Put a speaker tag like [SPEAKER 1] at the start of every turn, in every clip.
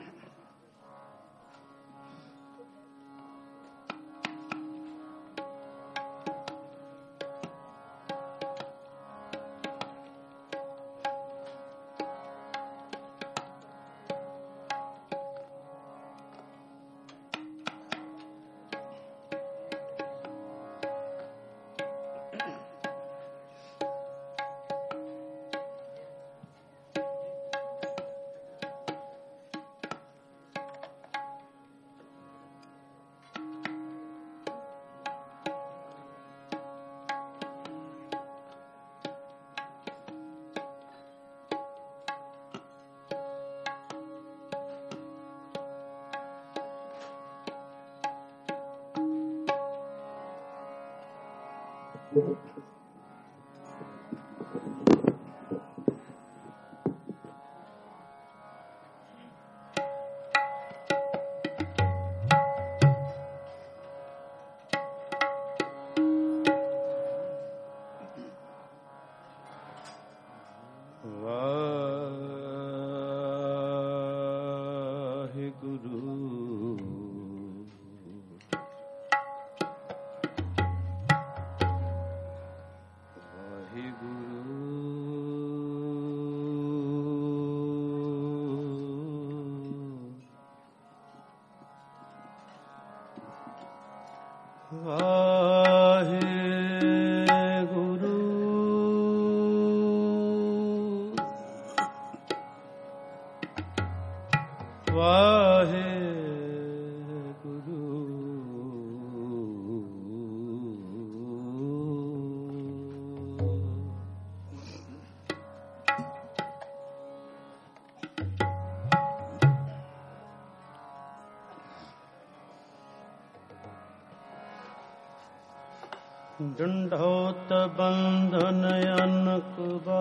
[SPEAKER 1] ਡੰਡੋਤ ਬੰਧਨ ਅਨਕ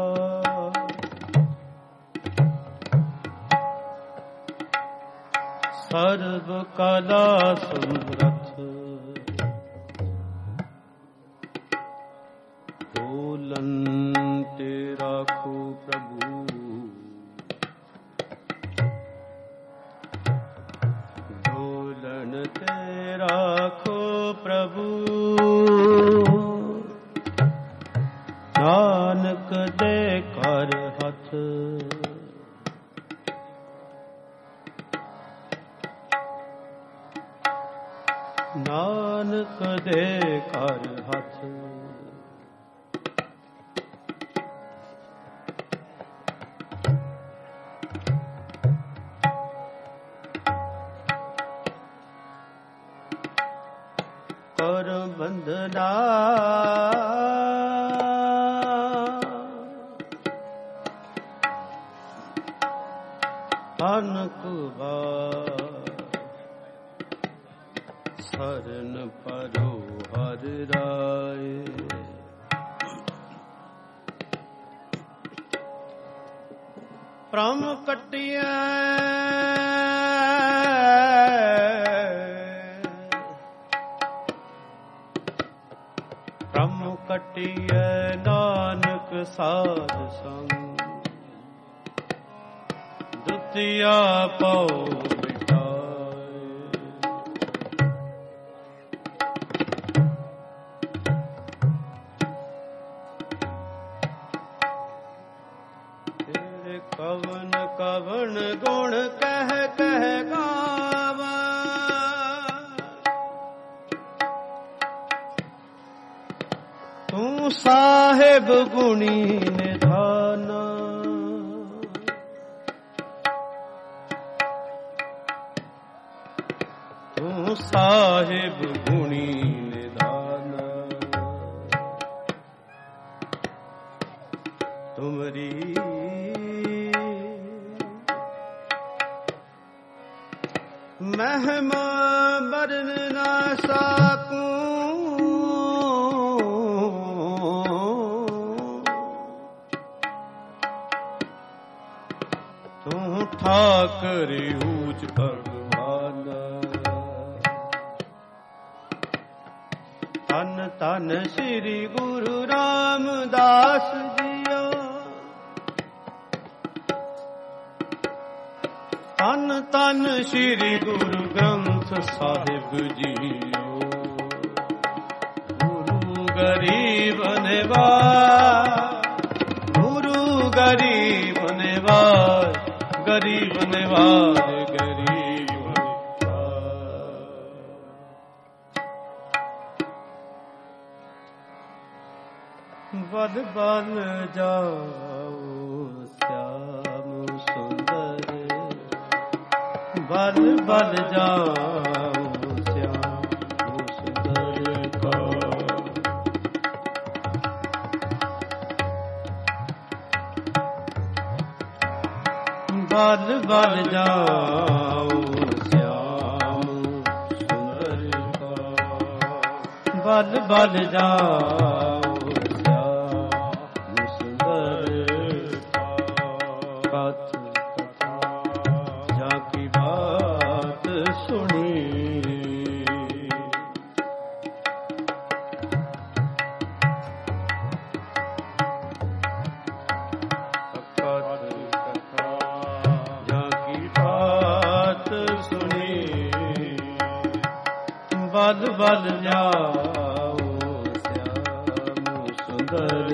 [SPEAKER 1] ਬਾਰ, ਸਰਬ ਕਲਾ ਸਮਰਥ, ਢੋਲਨ ਤੇ ਰਾਖੋ ਪ੍ਰਭੂ, ਢੋਲਨ ਤੇ ਰਾਖੋ ਪ੍ਰਭੂ, ਨਾਨਕ ਦੇ ਘਰ ਹੱਥ, ਨਾਨਕ ਦੇ ਘਰ ਹੱਥ, ਕਰ ਬੰਧਨਾ ਅਨਕ ਬਾਰ, ਸਰਨ ਪਰੋ ਹਰਿ ਰਾਏ, ਭ੍ਰਮ ਕੱਟਿਐ ਭ੍ਰਮ ਕੱਟਿਐ ਨਾਨਕ ਸਾਧ ਸੰਗ, ਦੁਤੀਆ ਪਉ ਕਵਨ ਕਵਨ ਗੁਣ ਕਹਿ ਕਹਿ ਗਾਵਾ, ਤੂੰ ਸਾਹਿਬ ਗੁਣੀ ਨਿਧਾਨ, ਤੂੰ ਸਾਹਿਬ ਗੁਣੀ ਨਿਧਾਨ, ਤੁਮਰੀ ਮਹਿਮਾ ਵਰਨ ਨਾ ਸਾਕੂੰ, ਤੂੰ ਠਾਕਰ ਊਚ ਭਗਵਾਨ, ਧੰਨ ਧੰਨ ਸ੍ਰੀ ਗੁਰੂ ਰਾਮਦਾਸ ਜੀਓ, ਧੰਨ ਧੰਨ ਸ੍ਰੀ ਗੁਰੂ ਗ੍ਰੰਥ ਸਾਹਿਬ ਜੀਓ। ਗੁਰੂ ਗਰੀਬ ਨਿਵਾਜ, ਗੁਰੂ ਗਰੀਬ ਨਿਵਾਜ, ਗਰੀਬ ਨਿਵਾਜ, ਗਰੀਬ ਨਿਵਾਜ। ਵਦ ਬਨ ਜਾਓ ਸਿਆਮ ਸੁੰਦਰ, ਬਲ ਬਲ ਜਾਓ ਸਿਆਮ ਸੁੰਦਰ ਕਾ। ਬਲ ਬਲ ਜਾਓ ਸਿਆਮ ਸੁੰਦਰ ਕਾ, ਬਲ ਬਲ ਜਾਓ ਸਿਆਮ ਸੁੰਦਰ ਕਾ। ਜਾ ਕੀ ਬਾਤ ਸੁਣੀ, ਬਲ ਬਲ ਜਾਓ ਸਿਆਮ ਸੁੰਦਰ,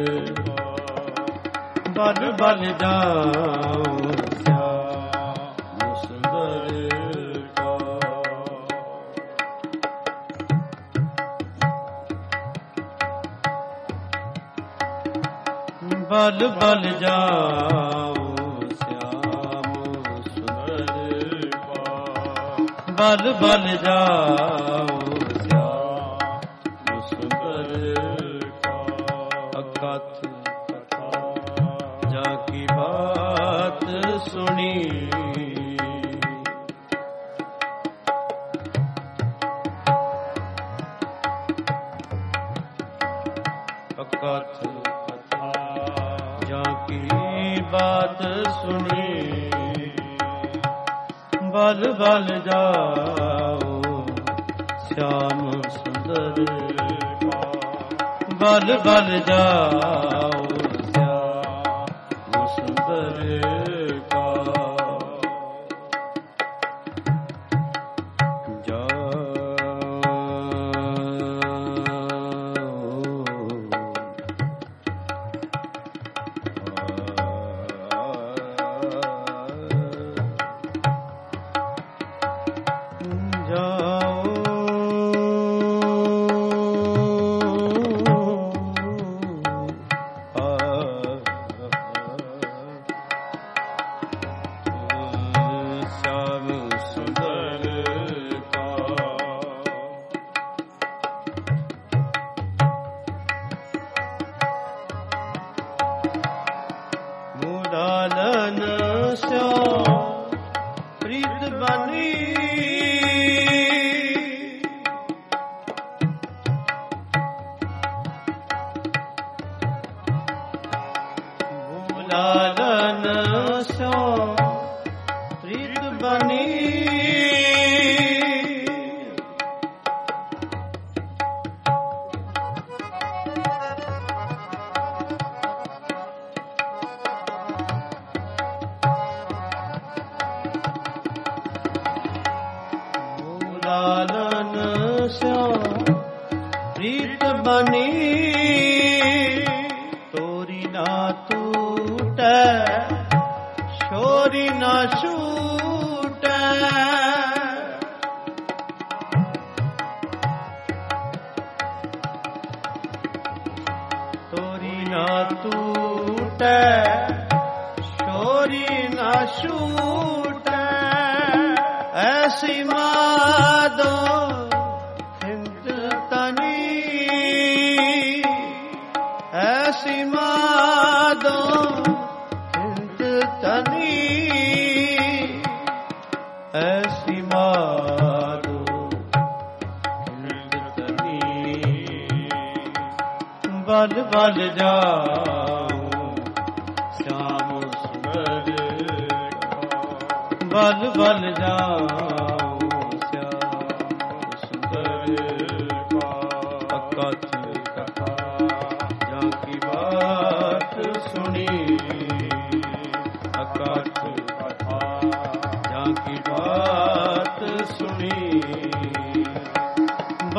[SPEAKER 1] ਬਲ ਬਲ ਜਾਓ ਸਿਆਮ ਸੁੰਦਰ ਕਾ। ਬਲ ਬਲ ਜਾਓ ਸਿਆਮ ਸੁੰਦਰ ਕਾ, ਬਲ ਬਲ ਜਾਓ ਸੁਣੀ। ਅਕਥ ਕਥਾ ਜਾ ਕੀ ਬਾਤ ਸੁਣੀ, ਬਲ ਬਲ ਜਾਓ ਸਿਆਮ ਸੁੰਦਰ ਕਾ, ਬਲ ਬਲ ਜਾਓ ਸਿਆਮ ਸੁੰਦਰ ਕਾ। ਮੁਰਾਲਨ ਸਿਓ ਪ੍ਰੀਤ ਬਨੀ, ਮੁਰਾਲਨ ਸਿਓ ਪ੍ਰੀਤ ਬਨੀ। ਲਾਲਨ ਸਿਓ ਪ੍ਰੀਤ ਬਨੀ, ਤੋਰੀ ਨਾ ਟੂਟੈ ਛੋਰੀ ਨਾ ਛੂਟੈ। ਤੋਰੀ ਨਾ ਟੂਟੈ ਛੋਰੀ ਨਾ ਛੂਟੈ। ਐਸੀ ਮਾਦੋ ਹਿੰਦ ਤਨੀ, ਐਸੀ ਮਾਦੋ ਹਿੰਦ ਤਨੀ, ਐਸੀ ਮਾਦੋ ਹਿੰਦ ਤਨੀ। ਬਲ ਬਲ ਜਾਓ ਸਿਆਮ ਸੁੰਦਰ, ਬਲ ਬਲ ਜਾਓ ਸਿਆਮ ਸੁੰਦਰ ਕਾ। ਅਕਥ ਕਥਾ ਜਾ ਕੀ ਬਾਤ ਸੁਣੀ, ਅਕਥ ਕਥਾ ਜਾ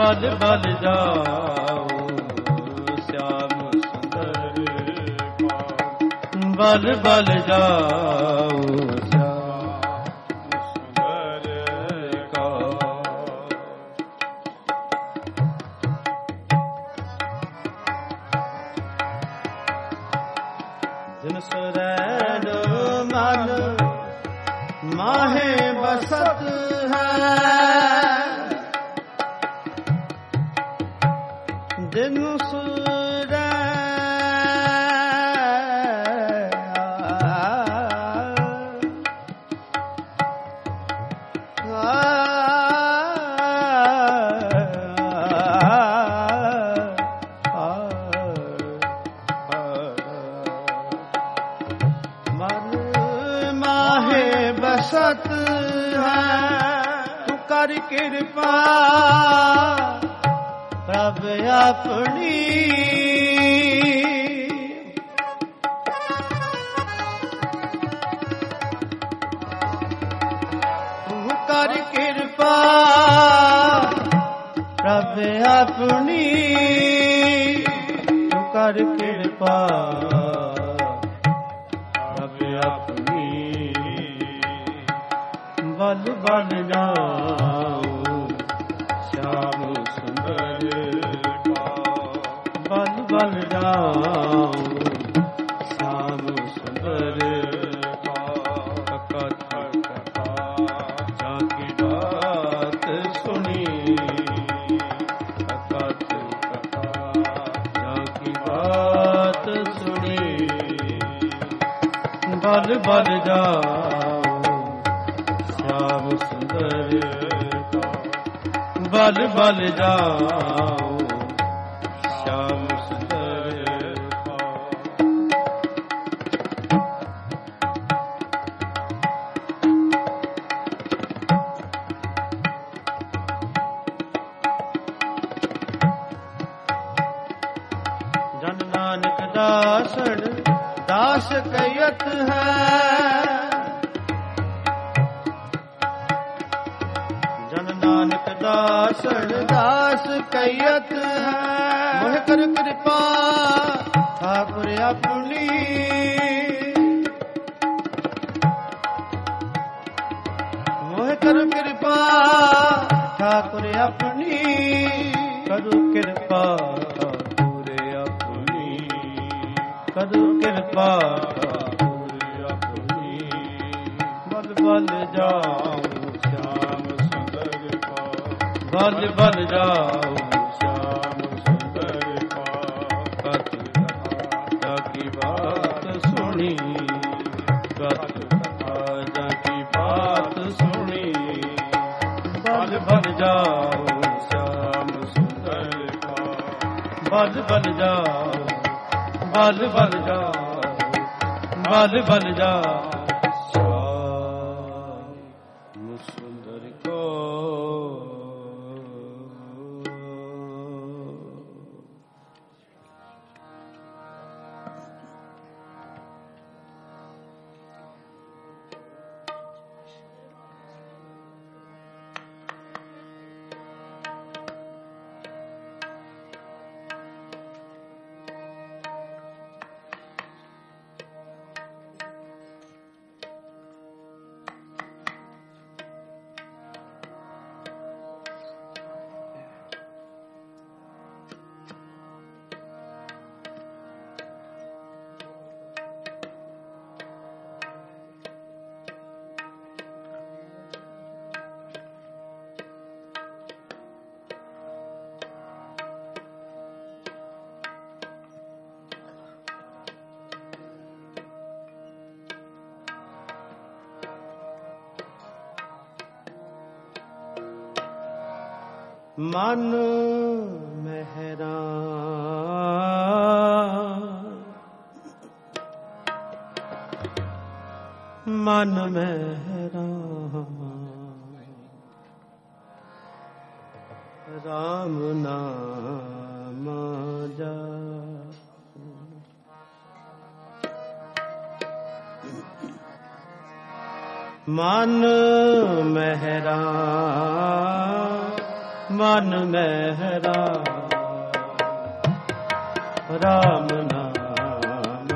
[SPEAKER 1] ਬਲ ਬਲ ਜਾਓ ਸਿਆਮ ਸੁੰਦਰ ਕਾ। ਬਲ ਬਲ ਜਾਓ ਸਿਆਮ ਸੁੰਦਰ ਕਾ। ਜਿਨ ਸੁਰੈਣ ਮਨ ਮਾਹੇ ਬਸਤ ਹੈ। ਜਿਨ ਸੁਰੈਣ ਸਤ ਹੈ। ਤੂੰ ਕਰ ਕਿਰਪਾ ਪ੍ਰਭ ਆਪਣੀ। ਤੂੰ ਕਰ ਕਿਰਪਾ ਪ੍ਰਭ ਆਪਣੀ। ਤੂੰ ਕਰ ਕਿਰਪਾ ਪ੍ਰਭ ਆਪਣੀ। ਬਲ ਬਲ ਜਾਓ ਸ਼ਾਮ ਸੁੰਦਰ ਕਾ। ਬਲ ਬਲ ਜਾਓ ਸ਼ਾਮ ਸੁੰਦਰ ਕਾ। ਕਥਾ ਕਥਾ ਜਾ ਕੀ ਬਾਤ ਸੁਣੀ। ਕਥਾ ਕਥਾ ਜਾ ਕੀ ਬਾਤ ਸੁਣੀ। ਬਲ ਬਲ ਜਾਓ ਸ਼ਾਮ ਸੁੰਦਰ ਕਾ। ਬਲ ਬਲ ਜਾਓ ਸ਼ਾਮ ਸੁੰਦਰ ਕਾ। ਜਨ ਨਾਨਕ ਦਾਸਨ ਦਾਸ ਕਹਿਤ ਹੈ। ਨਾਨਕ ਦਾਸਨ ਦਾਸ ਕਹਿਤ ਹੈ। ਮੋਹ ਕਰ ਕਿਰਪਾ ਠਾਕੁਰ ਆਪਣੀ। ਮੋਹ ਕਰ ਕਿਰਪਾ ਠਾਕੁਰ ਆਪਣੀ। ਕਰੂ ਕਿਰਪਾ ਠਾਕੁਰ ਆਪਣੀ। ਕਰੂ ਕਿਰਪਾ ਠਾਕੁਰ ਆਪਣੀ। ਬਲ ਬਲ ਜਾਓ ਬਲ ਬਲ ਜਾਓ ਸ਼ਾਮ ਸੁੰਦਰ ਕਾ। ਕਥ ਕਥਾ ਕੀ ਬਾਤ ਸੁਣੀ। ਕਥ ਕਥਾ ਜਾ ਕੀ ਬਾਤ ਸੁਣੀ। ਬਲ ਬਲ ਜਾਓ ਸ਼ਾਮ ਸੁੰਦਰ ਕਾ। ਬਲ ਬਲ ਜਾਓ ਬਲ ਬਲ ਜਾਓ ਬਲ ਬਲ ਜਾਓ ਸ਼ਾਮ ਸੁੰਦਰ ਕਾ। ਮਨ ਮਹਿਰਾ ਮਨ ਮਹਿਰਾ ਰਾਮ ਨਾਮ ਜਪੁ। ਮਨ ਮਹਿਰਾ ਮਨ ਮਹਿਰਾ ਰਾਮ ਨਾਮ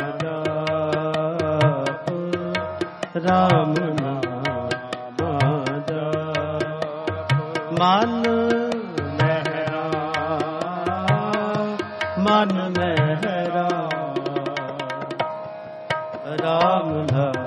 [SPEAKER 1] ਜਪ ਰਾਮ ਨਾਮ ਜਪ ਮਨ ਮਹਿਰਾ ਮਨ ਮਹਿਰਾ ਰਾਮ ਨਾਮ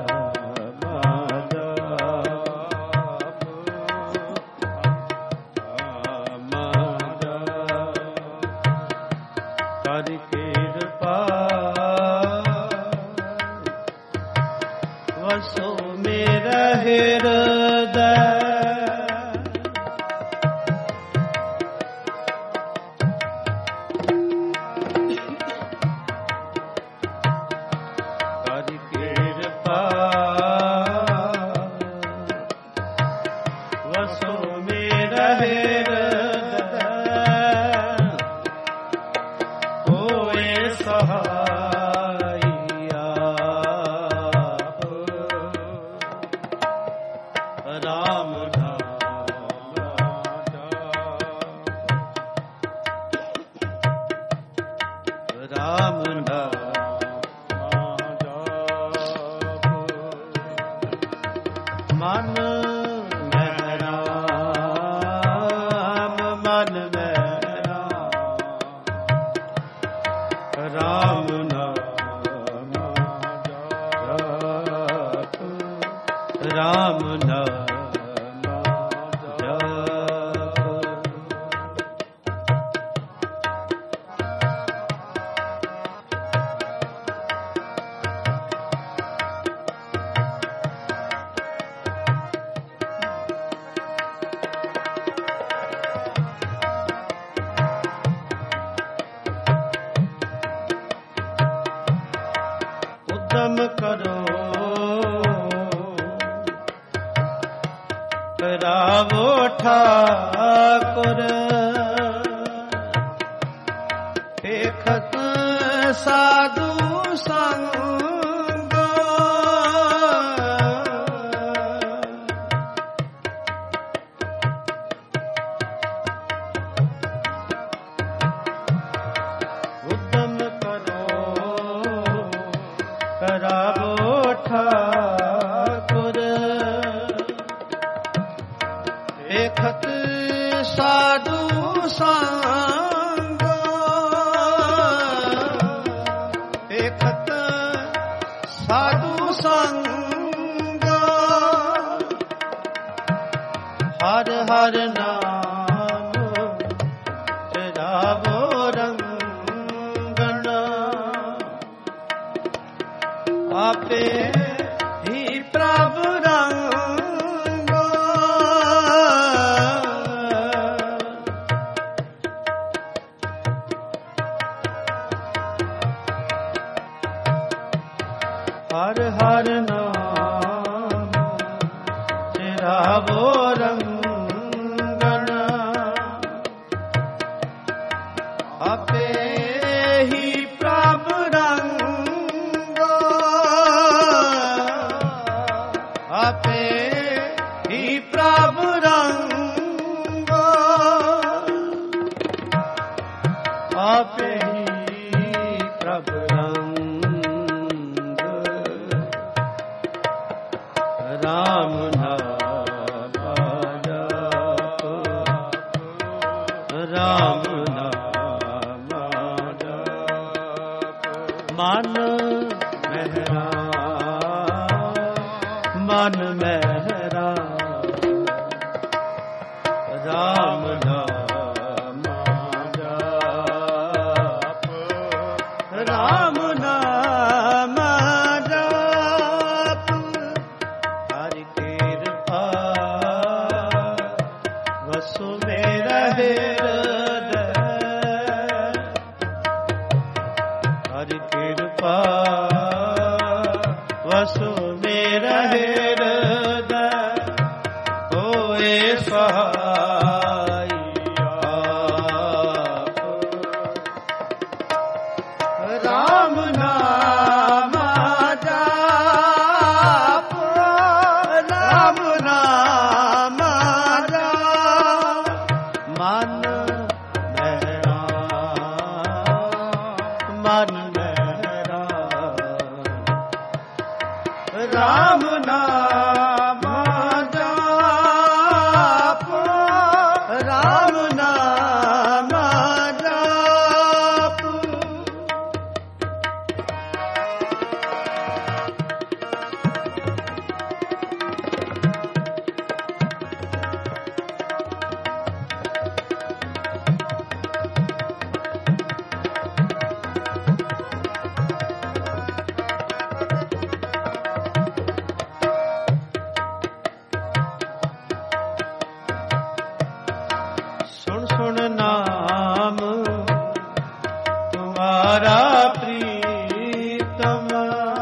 [SPEAKER 1] ਤੁਮਾਰਾ ਪ੍ਰੀਤਮ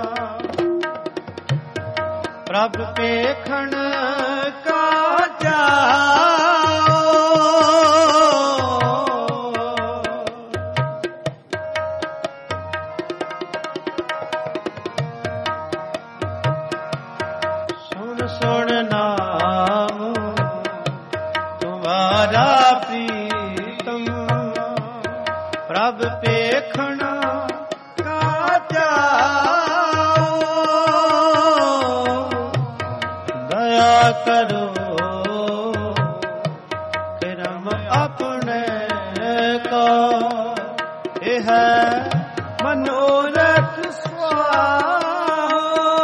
[SPEAKER 1] ਪ੍ਰਭ ਪੇਖਣ ਕਾ ਜਾਓ ਸੁਣ ਸੁਣ ਨਾਮ ਤੁਮਾਰਾ ਪ੍ਰੀਤਮ ਪ੍ਰਭ ਪੇਖਣ ਕਾ ਜਾਓ ਦਇਆ ਕਰੋ ਕਰਮ ਆਪਣੇ ਕੋ ਇਹ ਹੈ ਮਨੋਰਥ ਸੁਆਹੋ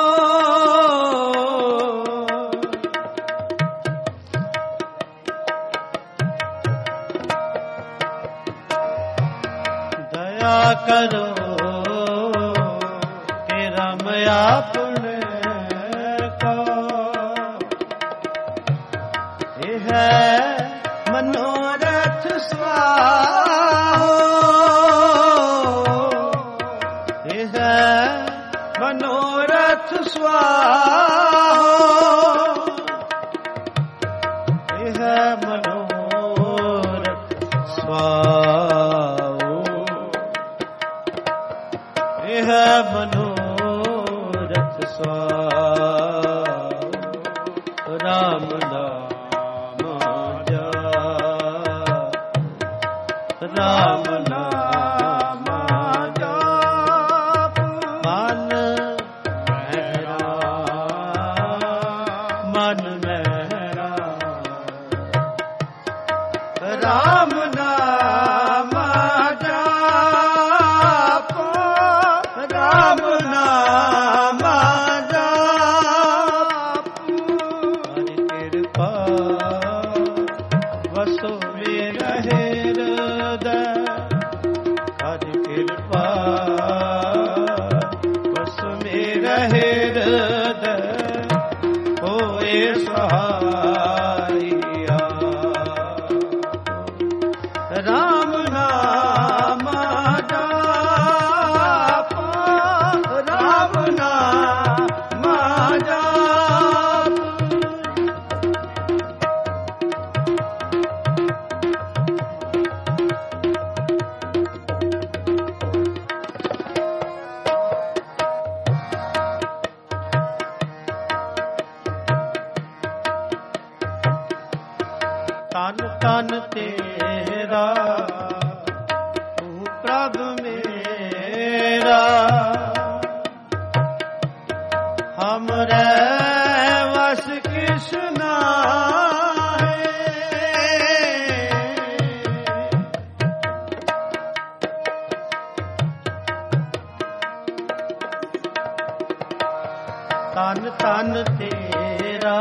[SPEAKER 1] ਦਇਆ ਕਰੋ ਕਰਮ ਆਪਣੇ ਕੋ ਇਹ ਹੈ ਮਨੋਰਥ ਸੁਆਹੋ ਇਹ ਹੈ ਮਨੋਰਥ ਸੁਆਹੋ ਇਹ ਹੈ ਮਨੋਰਥ ਸੁਆਹੋ ਇਹ ਹੈ ਮਨੋਰਥ ਸੁਆਹੋ ਰਾਮ ਨਾਮ ਰਾਮ ਨਾਮ ਜਪ ਮਨ ਮਹਿਰਾ ਮਨ ਮਹਿਰਾ ਰਾਮ ਨਾਮ ਜਪ ਰਾਮ ਨਾਮ ਜਪ ਹਰਿ ਕਿਰਪਾ ਵਸੋ ਮੇਰਾ ਹਿਰਦੈ ਹਰਿ ਕਿਰਪਾ ਵਸੋ ਮੇਰਾ ਹਿਰਦੈ ਹੋਏ ਸਹਾਇਆ ਰਾਮ ਨਾਮ ਜਪ ਰਾਮ ਨਾਮ ਜਪ ਤਨ ਤਨ ਤੇਰਾ ਤੂੰ ਪ੍ਰਭ ਮੇਰਾ ਹਮਰੇ ਵਸ ਕਿਸ ਨਾਹੀ ਤਨ ਤਨ ਤੇਰਾ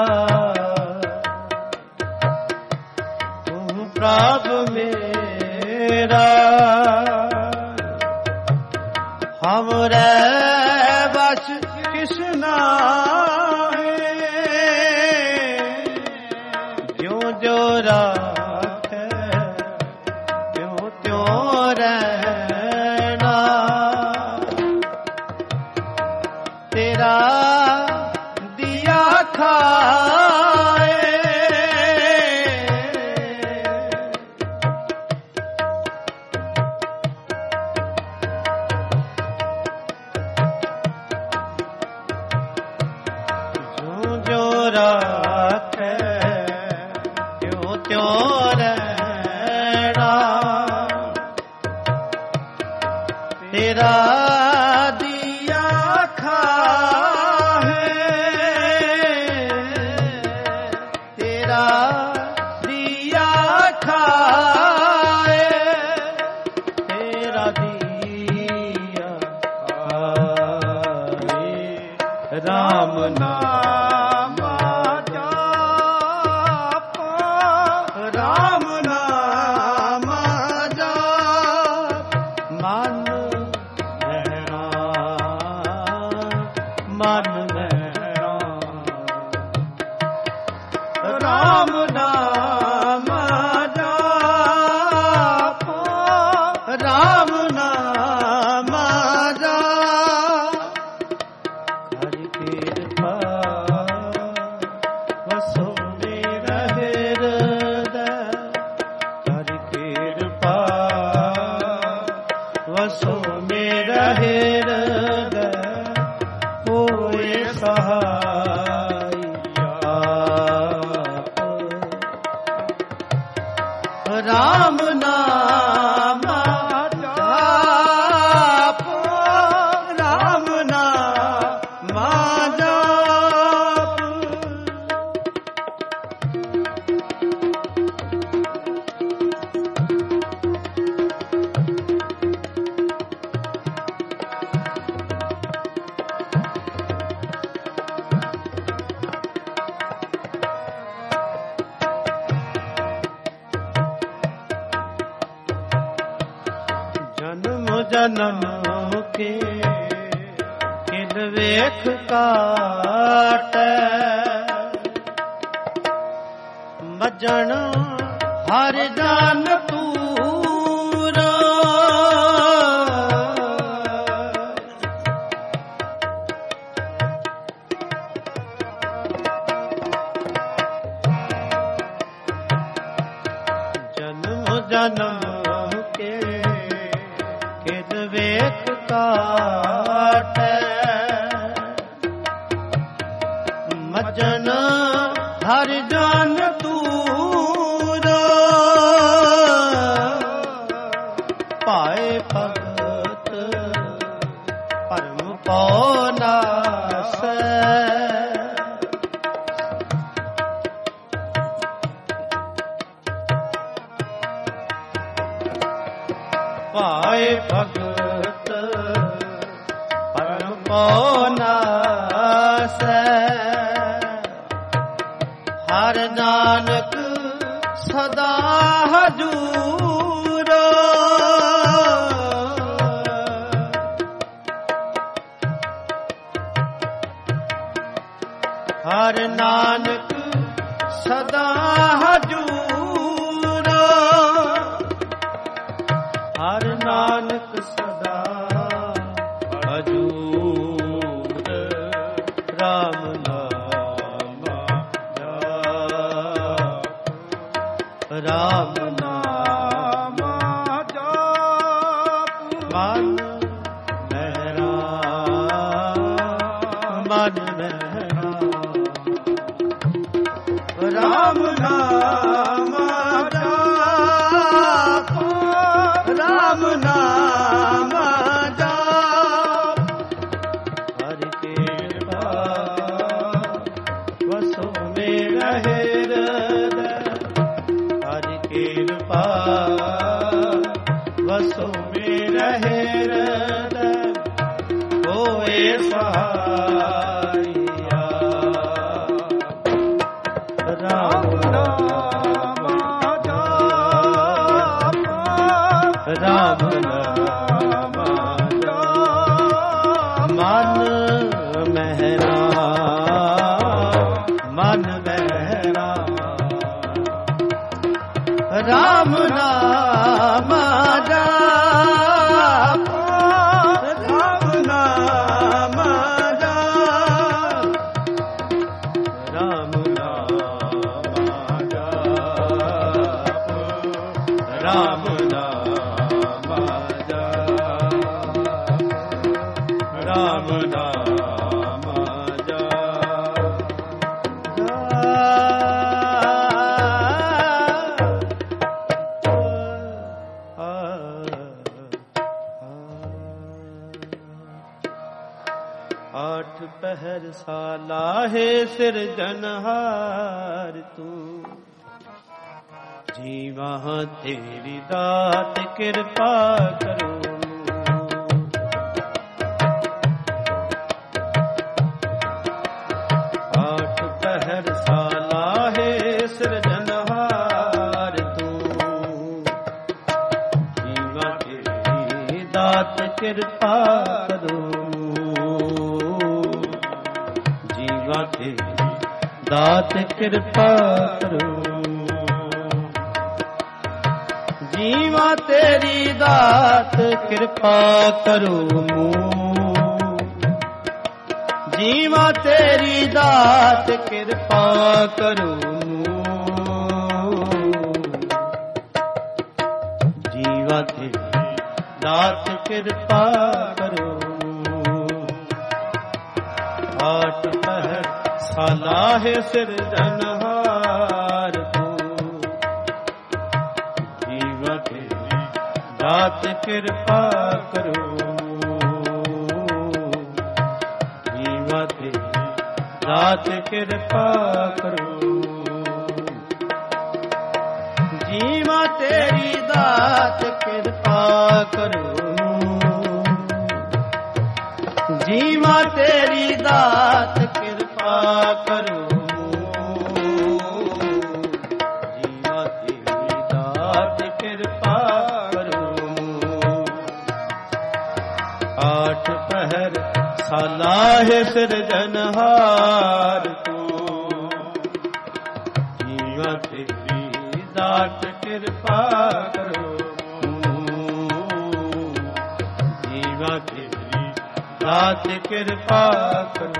[SPEAKER 1] ਤੂੰ ਪ੍ਰਭ ਮੇਰਾ ਹਮਰੇ ਬਸ ਕਿਸ ਨਾਹੀ ਜਿਉ ਜੋ ਰਾਖੈ ਤਿਉ ਤਿਉ ਰਹਿਣਾ ਤੇਰਾ ਦਿਆ ਖਾਏ ਜੋ ਜੋ ਰਾਖੈ ਤਿਉ ਤਿਉ ਰਹਿਣਾ ਤੇਰਾ ਦਿਆ ਖਾਹੇ ਤੇਰਾ ਦਿਆ ਖਾਏ ਤੇਰਾ ਦਿਆ ਖਾਏ ਰਾਮ ਨਾਮ ਜਪ ਰਾਮ ਨਾਮ ਜਪ ਮਨ ਮਨ ਮਹਿਰਾ ਰਾਮ ਨਾਮ ਜਪ ਰਾਮ ਨਾਮ ਵਸੋ ਮੇਰਾ ਹਿਰਦੈ ਹੋਏ ਸਹਾਇਆ। ਰਾਮ ਨਾਮ ਜਾਪ, ਰਾਮ ਨਾਮ ਜਾਪ। ਜਨਮ ਕੇ ਕਿਲ ਵੇਖ ਕਾਟੈ, ਮਜਣ ਹਰ ਜਾਨ ਤੂਰਾ। ਜਨਮ ਜਨਮ ਵੇਖ ਕਾਟੈ, ਮਜਨ ਹਰ ਜਾਨ ਤੂਰਾ। ਪਾਏ ਭਗਤ ਪਰਮ ਪਉ ਨਾਸੈ, ਪਾਏ ਭਗਤ ਪਰਮ ਪਉ ਨਾਸੈ। ਹਰ ਨਾਨਕ ਸਦਾ ਹਜੂਰ, ਹਰ ਨਾਨਕ ਸਦਾ ਹਜੂਰ। ਹਰ ਨਾਨਕ ਸਦਾ ਹਜੂਰ। ਰਾਮ ਨਾਮ ਜਾਪ, ਰਾਮ ਨਾਮ ਜਾਪ। ਮਨ ਮੇਰਾ, ਮਨ ਮੇਰਾ, ਰਾਮ ਨਾਮ ਜਾਪ, ਰਾਮ ਨਾਮ ਜਾਪ। ਹਰਿ ਕਿਰਪਾ ਵਸੋ ਮੇਰਾ ਹਿਰਦੈ, ਹਰਿ ਕਿਰਪਾ ਵਸੋ ਮੇਰਾ ਹਿਰਦੈ ਹੋਏ ਸਹਾਇਆ। ਰਾਮ ਨਾਮ ਜਾਪ, ਰਾਮ ਨਾਮ ਜਾਪ। ਮਨ ਮਹਿਰਾ, ਮਨ ਮਹਿਰਾ, ਰਾਮ ਨਾਮ ਜਾਪ, ਰਾਮ ਨਾਮ ਜਾਪ। ਰਾਮ ਨਾਮ ਜਾਪ, ਰਾਮ ਨਾਮ ਜਾਪ, ਰਾਮ ਨਾਮ ਆਠ ਪਹਿਰ ਸਾਲਾ ਹੈ ਸਿਰਜਨਹਾਰ ਤੂੰ, ਜੀਵਾਂ ਤੇਰੀ ਦਾਤ ਕਿਰਪਾ ਕਰੋ। ਆਠ ਪਹਿਰ ਸਾਲਾ ਹੈ ਸਿਰਜਨਹਾਰ ਤੂੰ, ਜੀਵਾਂ ਤੇਰੀ ਦਾਤ ਕਿਰਪਾ ਕਰੋ। ਜੀਵਾਂ ਤੇਰੀ ਦਾਤ ਕਿਰਪਾ ਕਰੋ। ਜੀਵਾਂ ਤੇਰੀ ਦਾਤ ਕਿਰਪਾ ਕਰੋ। ਜੀਵਾਂ ਤੇਰੀ ਦਾਤ ਕਿਰਪਾ ਕਰੋ। ਜੀਵਾਂ ਤੇਰੀ दात कृपा करो। आठ पहर सलाहे सिरजनहार को, जीवा तेरी दात कृपा करो। जीवा तेरी दात कृपा करो। जीवा तेरी दात कृपा करो। जीवा तेरी दात कृपा करो। जीवा तेरी दात कृपा करो। आठ पहर सलाहे सिरजनहार को, जीवा तेरी दात कृपा करो। जीवा तेरी दात कृपा करो।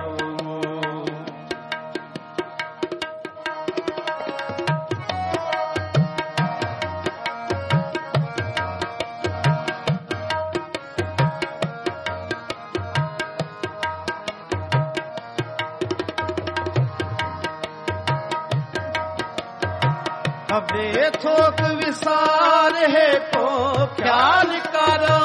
[SPEAKER 1] अबे थोक विसार है तो ख्याल करो।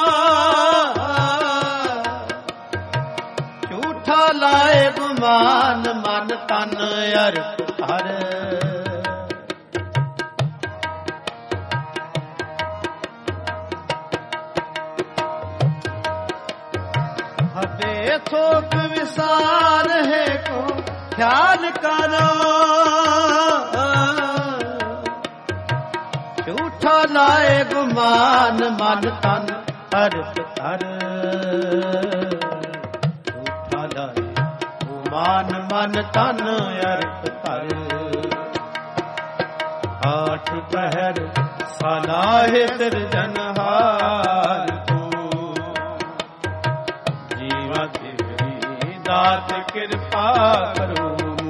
[SPEAKER 1] झूठा लाए गुमान मन तन अर्थ हर। अबे थोक विसार है को ख्याल करो। झूठा लाए गुमान मन तन अर्थ हर। झूठा लाए गुमान मन तन अर्थ हर। आठ पहर सलाहे सिरजनहार को, जीवा तेरी दात कृपा करो।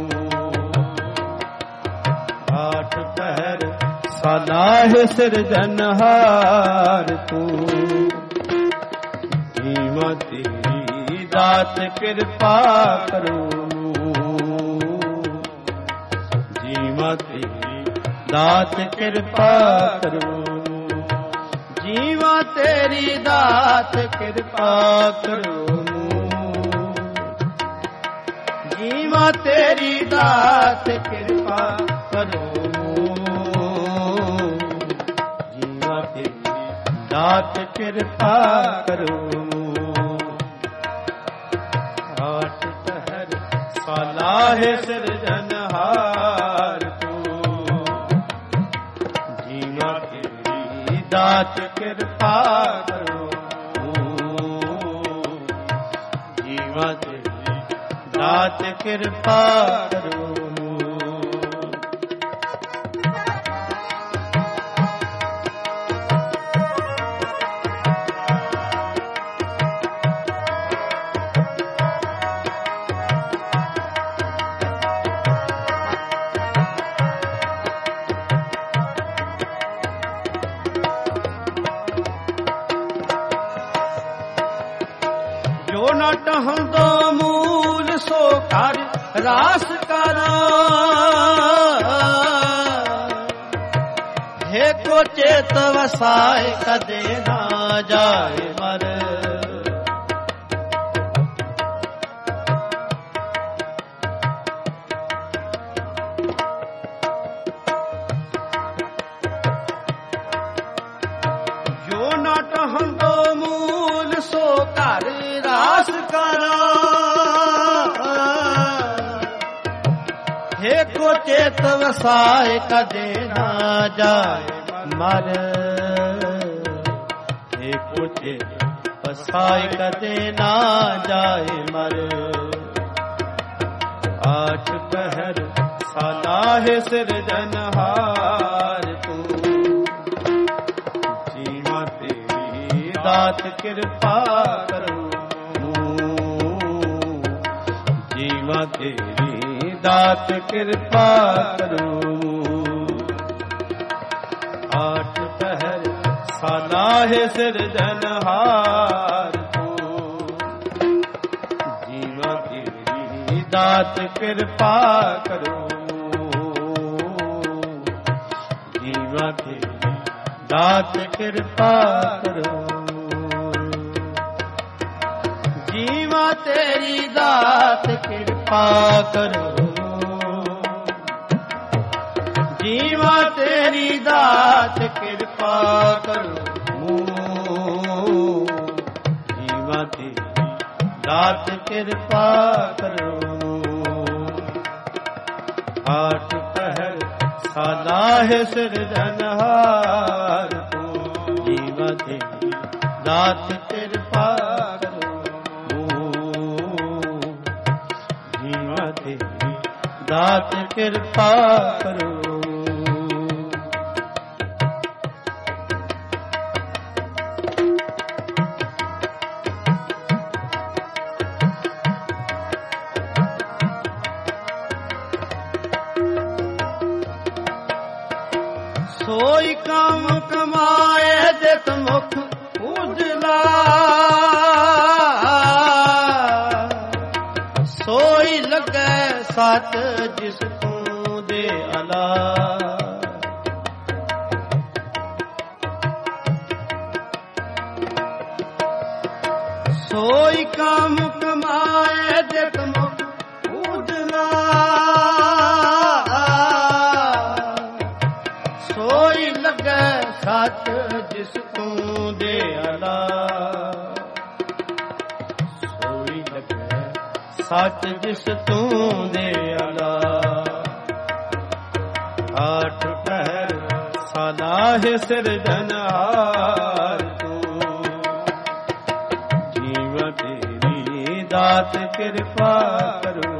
[SPEAKER 1] आठ पहर सलाहे सिरजनहार को, जीवा तेरी दात कृपा करो। जीवा तेरी दात कृपा करो। जीवा तेरी दात कृपा करो। जीवा तेरी दात कृपा करो। दात कृपा करो। आठ पहर सलाहे सिरजनहार को, जीवा तेरी दात कृपा करो। जीवा तेरी दात कृपा करो। जो न टहंदो मूल सो कर रास करो। हे को चेत वसाए कदे ना जाए मर। जो न टहंदो मूल सो कर रास करो। हे को चेत वसाए कदे ना जाए मर। हे को चेत वसाए कदे ना जाए मर। आठ पहर सलाहे सिरजनहार को, जीवा तेरी दात कृपा करो। जीवा तेरी दात कृपा करो। आठ पहर ਸਾਲਾਹੇ ਸਿਰਜਨਹਾਰ ਤੂੰ। ਜੀਵਾਂ ਤੇਰੀ ਦਾਤ ਕਿਰਪਾ ਕਰੋ, ਜੀਵਾਂ ਤੇਰੀ ਦਾਤ ਕਿਰਪਾ ਕਰੋ। ਜੀਵਾਂ ਤੇਰੀ ਦਾਤ ਕਿਰਪਾ ਕਰੋ, ਜੀਵਾਂ ਤੇਰੀ ਦਾਤ ਕਿਰਪਾ ਕਰੋ। ਜੀਵਾਂ ਤੇਰੀ ਦਾਤ ਕਿਰਪਾ ਕਰੋ। ਆਠ ਪਹਿਰ ਸਾਲਾਹੇ ਸਿਰਜਨਹਾਰ ਤੂੰ। ਜੀਵਾਂ ਤੇਰੀ ਦਾਤ ਕਿਰਪਾ ਕਰੋ, ਜੀਵਾਂ ਤੇਰੀ ਦਾਤ ਕਿਰਪਾ ਕਰੋ। ਸੋਈ ਕੰਮ ਕਮਾਏ ਜਿਤ ਮੁਖ ਉਜਲਾ, ਸੋਈ ਲੱਗੈ ਸੱਚ ਜਿਸ ਤੂੰ ਦੇ ਅਲਾ। ਸੋਈ ਕੰਮ ਕਮਾਏ ਜਿਤ ਮੁਖ ਉਜਲਾ, ਸੋਈ ਲੱਗੈ ਸੱਚ ਜਿਸ ਤੂੰ ਦੇ ਅਲਾ। ਸੋਈ ਲੱਗੈ ਸੱਚ ਜਿਸ ਤੂੰ ਦੇ ਅਲਾ। ਆਠ ਪਹਿਰ ਸਾਲਾਹੇ ਸਿਰਜਨਹਾਰ ਤੂੰ। ਜੀਵਾਂ ਤੇਰੀ ਦਾਤ ਕਿਰਪਾ ਕਰੋ,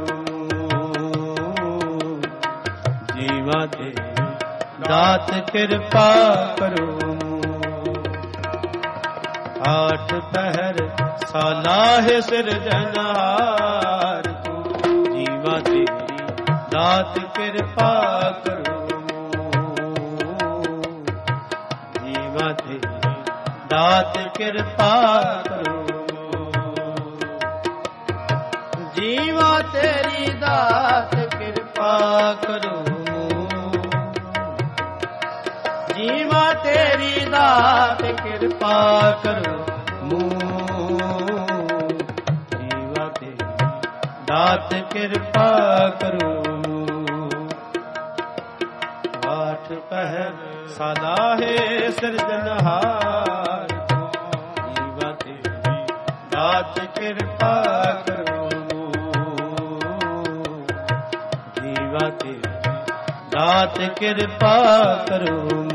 [SPEAKER 1] ਜੀਵਾਂ ਤੇਰੀ ਦਾਤ ਕਿਰਪਾ ਕਰੋ। ਆਠ ਪਹਿਰ ਸਾਲਾਹੇ ਸਿਰਜਨਹਾਰ ਤੂੰ। ਜੀਵਾਂ ਤੇਰੀ ਦਾਤ ਕਿਰਪਾ ਕਰੋ, ਜੀਵਾਂ ਤੇਰੀ ਦਾਤ ਕਿਰਪਾ ਕਰੋ। ਜੀਵਾਂ ਤੇਰੀ ਦਾਤ ਕਿਰਪਾ ਕਰੋ, ਜੀਵਾਂ ਤੇਰੀ ਦਾਤ ਕਿਰਪਾ ਕਰੋ। ਜੀਵਾਂ ਤੇਰੀ ਦਾਤ ਕਿਰਪਾ ਕਰੋ। ਆਠ ਪਹਿਰ ਸਾਲਾਹੇ ਸਿਰਜਨਹਾਰ ਤੂੰ। ਜੀਵਾਂ ਤੇਰੀ ਦਾਤ ਕਿਰਪਾ ਕਰੋ, ਜੀਵਾਂ ਤੇਰੀ ਦਾਤ ਕਿਰਪਾ ਕਰੋ।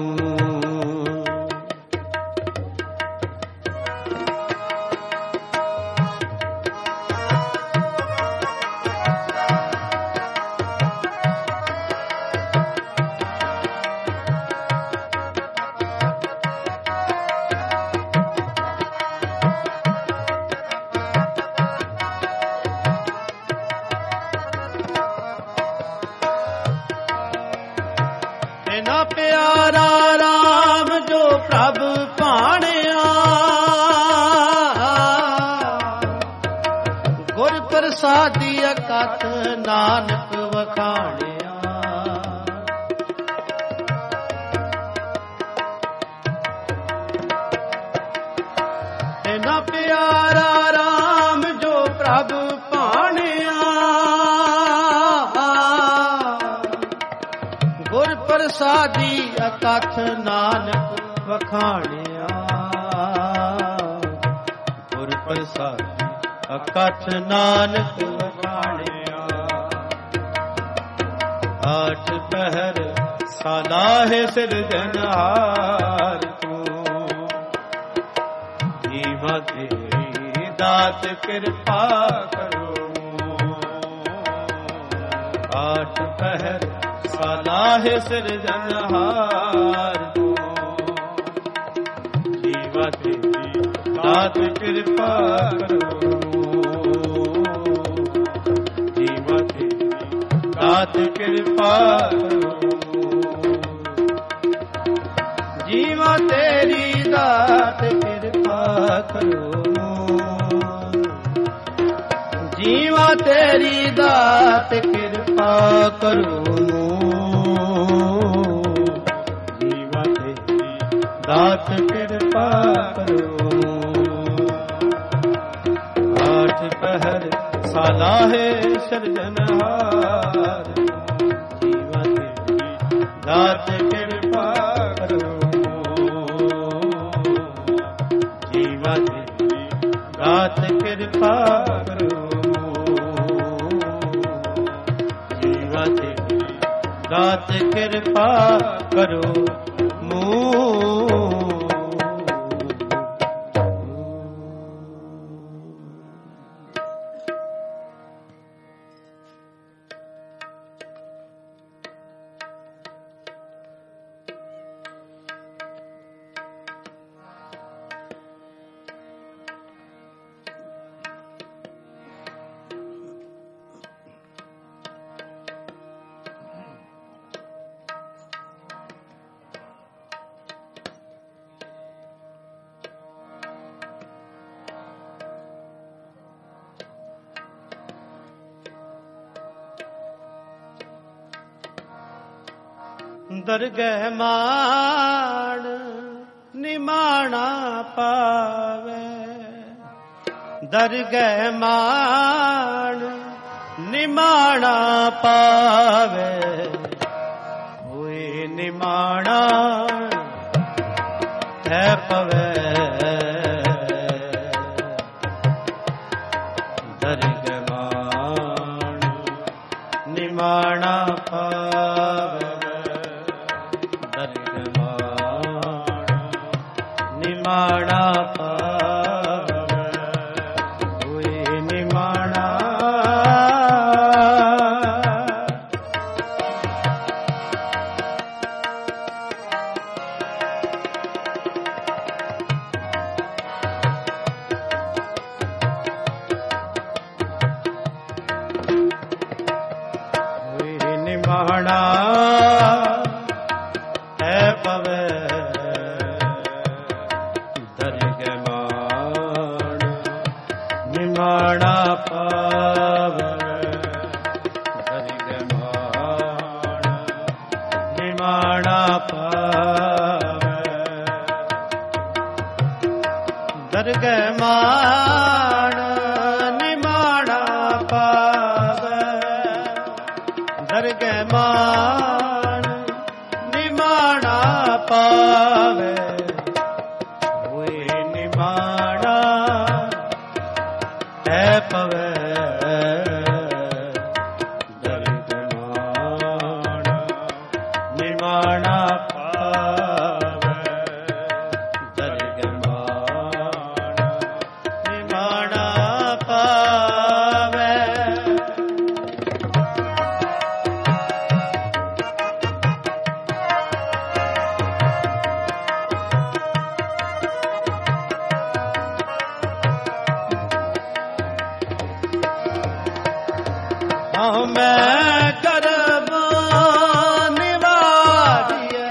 [SPEAKER 1] ਨਾ ਪਿਆਰਾ ਰਾਮ ਜੋ ਪ੍ਰਭ ਭਾਣਿਆ, ਗੁਰ ਪ੍ਰਸਾਦੀ ਅਕਥ ਨਾਨਕ ਵਖਾਣਿਆ। ਨਾ ਪਿਆਰਾ ਰਾਮ ਜੋ ਪ੍ਰਭ ਭਾਣਿਆ, ਗੁਰ ਪ੍ਰਸਾਦੀ ਅਕਥ ਨਾਨਕ ਵਖਾਣਿਆ। ਗੁਰ ਪ੍ਰਸਾਦੀ ਅਕਥ ਨਾਨਕ ਵਖਾਣਿਆ। ਆਠ ਪਹਿਰ ਸਾਲਾਹੇ ਸਿਰਜਨਹਾਰ ਤੂੰ। ਜੀਵਾਂ ਤੇਰੀ ਦਾਤ ਕਿਰਪਾ ਕਰੋ। ਆਠ ਪਹਿਰ ਸਾਲਾਹੇ ਸਿਰਜਨਹਾਰ ਤੂੰ। ਜੀਵਾਂ ਤੇਰੀ ਦਾਤ ਕਿਰਪਾ ਕਰੋ। ਜੀਵਾਂ ਤੇਰੀ ਦਾਤ ਕਿਰਪਾ ਕਰੋ। ਜੀਵਾਂ ਤੇਰੀ ਦਾਤ ਕਿਰਪਾ ਕਰੋ। ਜੀਵਾ ਤੇਰੀ ਦਾਤ ਕਿਰਪਾ ਕਰੋ। ਜੀਵਾ ਤੇਰੀ ਦਾਤ ਕਿਰਪਾ ਕਰੋ। ਆਠ ਪਹਿਰ ਸਾਲਾਹੇ ਸਿਰਜਨਹਾਰ। ਜੀਵਾ ਤੇਰੀ ਦਾਤ ਕਿਰਪਾ ਕਰੋ। ਜੀਵਾ ਤੇਰੀ ਦਾਤ ਕਿਰਪਾ ਕਰੋ। ਜੀਵਾ ਤੇਰੀ ਦਾਤ ਕਿਰਪਾ ਕਰੋ। ਦਰਗਹਿ ਮਾਣ ਨਿਮਾਣਾ ਪਾਵੇ। ਦਰਗਹਿ ਮਾਣ ਨਿਮਾਣਾ ਪਾਵੇ। ਹੋਏ ਨਿਮਾਣਾ ਹੈ ਪਵੇ। ਦਰਗਹਿ ਮਾਣ ਨਿਮਾਣਾ ਪਾਵੇ। ਨਿਮਾਣਾ ਪਾਵੇ। ਹੋਏ ਨਿਮਾਣਾ ਹੋਏ ਨਿਮਾਣਾ ਹੈ ਪਵੇ। ਨਿਮਾਣਾ ਪਾਵੇ। ਦਰਗਹਿ ਮਾਣ ਨਿਮਾਣਾ ਪਾਵੇ। ਦਰਗਹਿ ਮਾਣ ਨਿਮਾਣਾ ਪਾਵੇ। ਦਰਗਹਿ ਮਾਣ ਨਿਮਾਣਾ ਪਾਵੇ। ਹੋਏ ਨਿਮਾਣਾ ਹੈ ਪਵੇ। ਦਰਗਹਿ ਮਾਣ ਨਿਮਾਣਾ ਪਾਵੇ। ਦਰਗਹਿ ਮਾਣ ਨਿਮਾਣਾ ਪਾਵੇ। ਮੈਂ ਕਰਮ ਨਿਵਾਰੀਐ।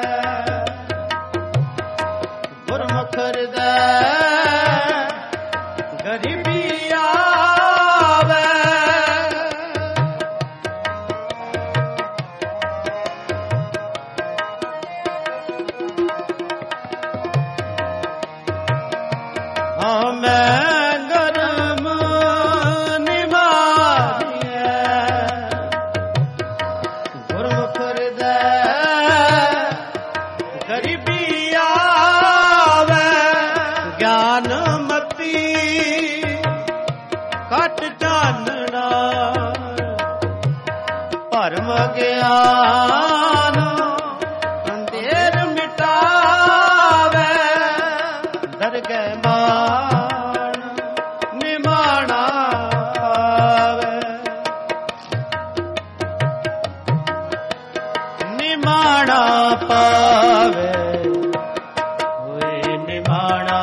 [SPEAKER 1] ਗੁਰਮੁਖ ਹਿਰਦੈ ਗਰੀਬੀ ਆਵੇ। ਮੈਂ ਕਰਮ ਭਰਮ ਗਿਆਨ ਅੰਧੇਰ ਮਿਟਾਵੇ। ਦਰਗਹਿ ਮਾਣ ਨਿਮਾਣਾ ਪਾਵੇ। ਨਿਮਾਣਾ ਪਾਵੇ। ਹੋਏ ਨਿਮਾਣਾ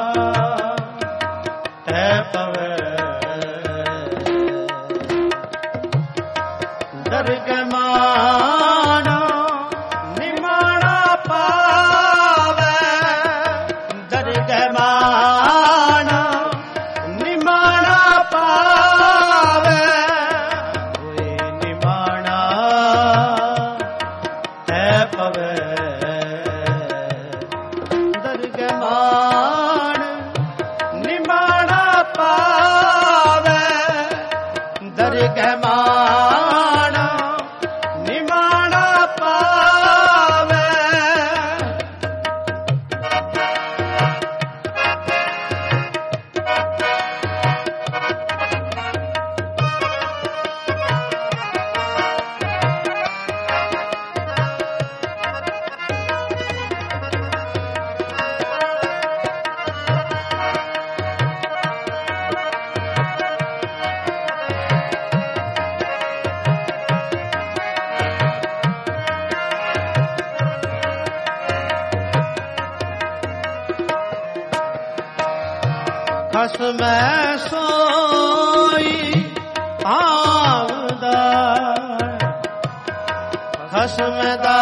[SPEAKER 1] ਹੈ ਪਵੇ। ਦਰਗਹਿ ਮਾਣ ਨਿਮਾਣਾ ਪਾਵੇ। ਪਾਵੇ ਦਰਗਹਿ ਮਾਣਾ ਨਿਮਾਣਾ ਪਾਵੇ ਖਸਮੈ ਸੋਈ ਆਵਦਾ ਖਸਮੈ ਦਾ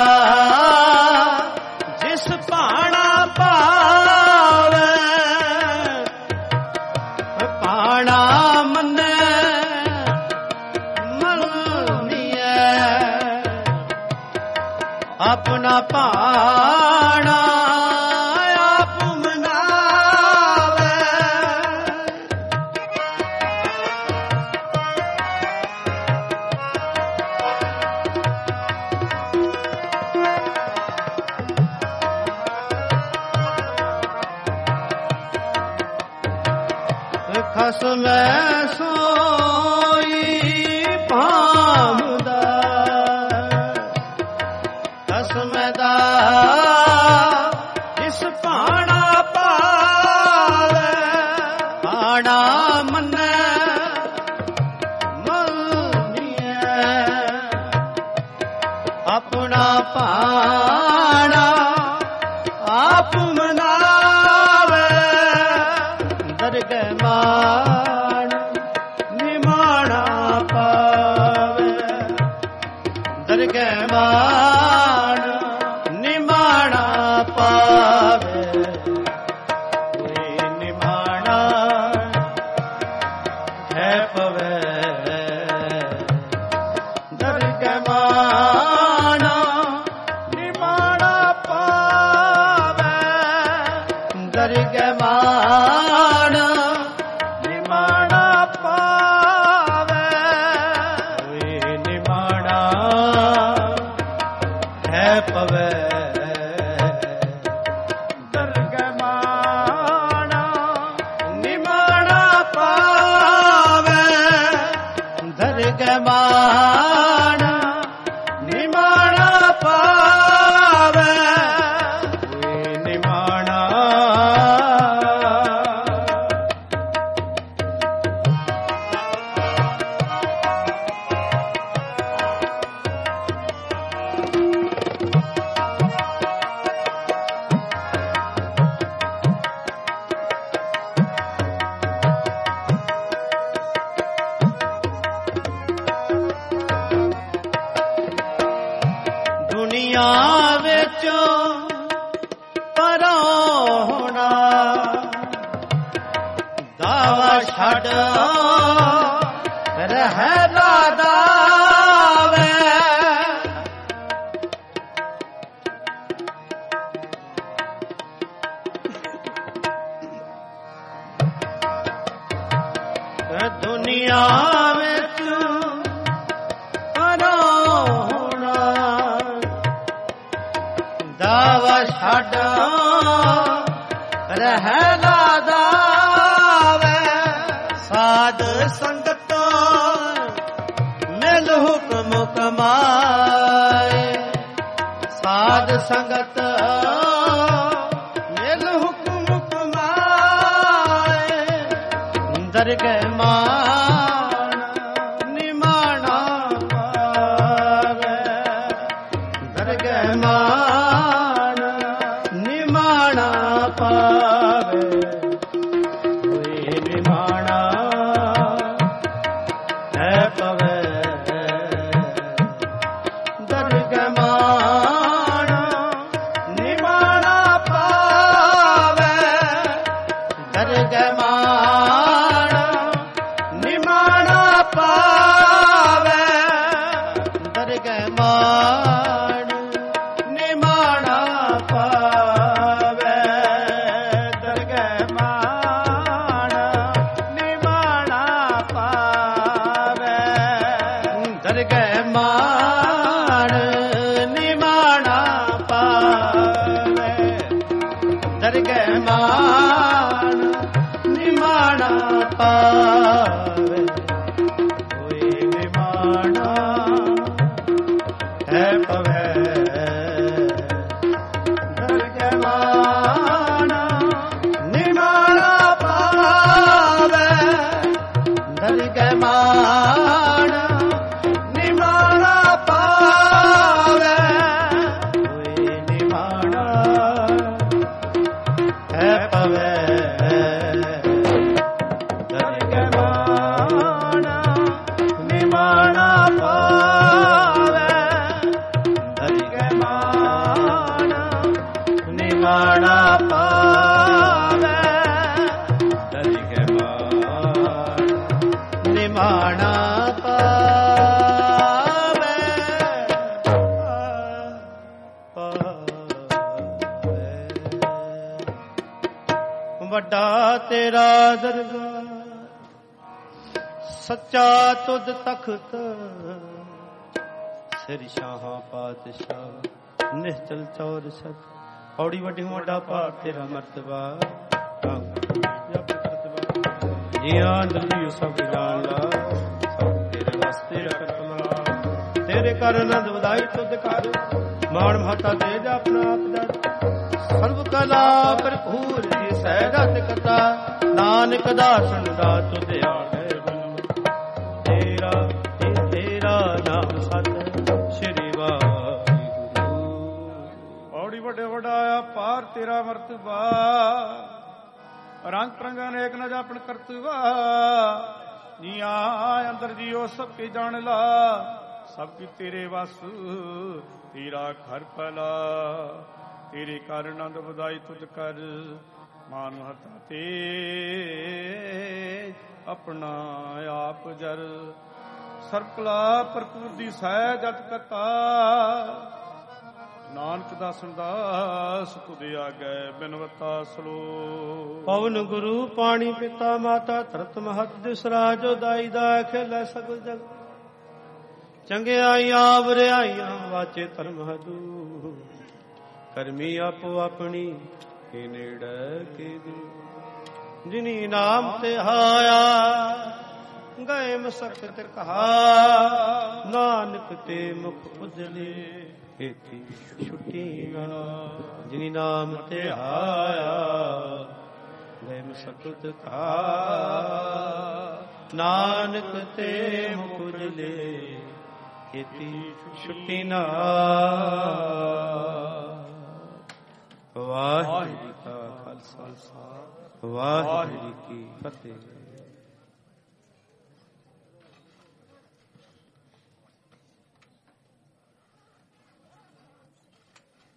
[SPEAKER 1] ਜਿਸ ਭਾਣਾ ਪਾਵੇ ਭਾਣਾ ਮੰਨੈ ਮੰਨੀਐ ਆਪਣਾ ਭਾਣਾ ਖਸਮੈ ਸੋਈ ਭਾਮਦਾ ਖਸਮੈ ਦਾ ਇਸ ਭਾਣਾ ਪਾਵੇ ਭਾਣਾ ਮੰਨੈ ਮੰਨੀਐ ਆਪਣਾ ਭਾਣਾ ਆਪ ਮਨਾਵੇ ਦਰਗਹਿ ਮਾਣ ਨਿਮਾਣਾ ਪਾਵੇ ਦਰਗਹਿ ਮਾਣ ਨਿਮਾਣਾ ਪਾਵੇ ਕੋਈ ਨਿਮਾਣਾ ਹੈ ਪਵੇ ਦਰਗਹਿ ਮਾਣ ਨਿਮਾਣਾ ਪਾਵੇ ਦਰਗਹਿ ਮਾਣ ਨਿਮਾਣਾ ਪਾਵੇ ਕੋਈ ਨਿਮਾਣਾ ਹੈ ਪਵੇ ਦਰਗਹਿ ਮਾਣ ਨਿਮਾਣਾ ਪਾਵੇ ਦਰਗਹਿ ਮਾਣ ਨਿਮਾਣਾ ਪਾਵੇ ਕੋਈ ਨਿਮਾਣਾ ਦੁਨੀਆ ਵਿੱਚੋਂ ਪਰੋਂ ਹੋਣਾ ਦਾਵਾ ਛੱਡ ਰਹਿ ਨਾ ਦਾਵੇ ਦੁਨੀਆ ਵਿੱਚ ਪਰੋਂ ਹੋਣਾ ਦਾਵਾ ਛੱਡ ਰਹਿ ਨਾ ਦਾਵੇ ਸਾਧ ਸੰਗਤ ਮਿਲ ਹੁਕਮ ਕਮਾਏ ਸਾਧ ਸੰਗਤ ਮਿਲ ਹੁਕਮ ਕਮਾਏ ਦਰਗਹਿ ਮਾਣ ਨਿਮਾਣਾ ਪਾਵੇ ਦਰਗਹਿ ਮਾਣ ਨਿਮਾਣਾ ਪਾਵੇ ਕੋਈ ਨਿਮਾਣਾ ਹੈ ਪਵੇ ਦਰਗਹਿ ਮਾਣ ਨਿਮਾਣਾ ਪਾਵੇ ਦਰਗਹਿ ਮਾਣ ਨਿਮਾਣਾ ਪਾਵੇ ਹੋਏ ਨਿਮਾਣਾ ਹੈ ਪਵੈ ਦਰਗਹਿ ਮਾਣਾ ਨਿਮਾਣਾ ਪਾਵੇ ਦਰਗਹਿ ਮਾਣਾ ਨਿਮਾਣਾ ਪਾਵੇ ਹੋਏ ਨਿਮਾਣਾ ਹੈ ਪਵੈ ਦਰਗਹਿ ਮਾਣਾ ਨਿਮਾਣਾ ਪਾਵੇ ਦਰਗਹਿ ਮਾਣਾ ਨਿਮਾਣਾ ਪਾਵੇ ਦਰਗਹਿ ਮਾਣਾ ਨਿਮਾਣਾ ਵੱਡਾ ਤੇਰਾ ਦਰਬਾਰ ਸੱਚਾ ਤੁਧ ਤਖਤ ਸਿਰ ਸ਼ਾਹਾਂ ਪਾਤਸ਼ਾਹ ਨਿਹਚਲ ਚੌਰ ਸਤ ਔੜੀ ਵੱਡੀ ਵੱਡਾ ਭਾਗ ਤੇਰਾ ਮਰਤਬਾ ਜੀਆਂ ਦਲੀ ਸਭ ਜਾਣ ਲਾ ਸਭ ਤੇਰੇ ਵਾਸਤੇ ਕਰਤਮਾ ਤੇਰੇ ਕਰ ਆਨੰਦ ਵਧਾਈ ਤੁਧ ਕਰ ਮਾਣ ਮਹਤਾ ਦੇ ਜਾ ਆਪਣਾ ਆਪ ਦਾ ਸਰਬ ਕਲਾ ਭਰਪੂਰ ਜੀ ਸਹਿਜਤ ਕਥਾ ਨਾਨਕ ਦਾਸਨ ਦਾ ਤੁਧ ਆਗੇ ਤੇਰਾ ਤੇਰਾ ਨਾਮ ਸਤ ਸ੍ਰੀ ਵਾਹਿਗੁਰੂ ਔੜੀ ਵੱਡੇ ਵੱਡਾ ਪਾਰ ਤੇਰਾ ਮਰਤਬਾ ਰੰਗ ਪ੍ਰੰਗਾਂ ਨੇਕ ਨ ਜਾਪਣ ਕਰਤਵਾ ਜੀਆਂ ਅੰਦਰ ਜੀਓ ਸਭ ਕੀ ਜਾਣ ਲਾ ਸਭ ਕੀ ਤੇਰੇ ਵਸ ਤੇਰਾ ਘਰ ਭਲਾ ਤੇਰੇ ਕਰ ਆਨੰਦ ਵਧਾਈ ਤੁਧ ਕਰ ਮਾਨ ਮਹਤਾ ਤੇ ਆਪਣਾ ਆਪ ਜਰ ਸਰਬ ਕਲਾ ਭਰਪੂਰ ਦੀ ਸਹਿਜਤ ਕਥਾ ਨਾਨਕ ਦਾਸਨ ਦਾਸ ਤੁਧ ਆਗੇ ਬਿਨਵਤਾ ਸਲੋ ਪਵਨ ਗੁਰੂ ਪਾਣੀ ਪਿਤਾ ਮਾਤਾ ਧਰਤ ਮਹਤ ਦਿਸਰਾ ਜੋ ਦਾਈ ਦਾ ਖੇਲੇ ਸਗਲ ਜਗ ਚੰਗਿਆਈਆਂ ਵਰਿਆਈਆਂ ਵਾਚੇ ਧਰਮ ਹਦੂ ਕਰਮੀ ਆਪੋ ਆਪਣੀ ਕੇ ਨੇੜੇ ਕੇ ਦੂ ਜਿਨੀ ਨਾਮ ਤੇ ਹਾਇਆ ਗਏ ਮਸਕਤ ਕਹਾ ਨਾਨਕ ਤੇ ਮੁਖ ਉਜਲੇ ਏਤੀ ਛੁੱਟੀ ਨਾ ਜਿਨੀ ਨਾਮ ਤੇ ਆਇਆ ਗਏ ਮਸਕਤ ਕਹਾ ਨਾਨਕ ਤੇ ਮੁਖ ਉਜਲੇ ਏਤੀ ਛੁੱਟੀ ਨਾ ਵਾਹਿਗੁਰੂ ਜੀ ਕਾ ਖਾਲਸਾ ਵਾਹਿਗੁਰੂ ਜੀ ਕੀ ਫਤਿਹ।